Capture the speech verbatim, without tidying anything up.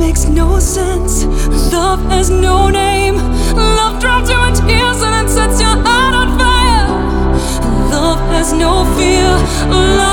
makes no sense. Love has no name. Love drops you in tears and it sets your heart on fire. Love has no fear. Love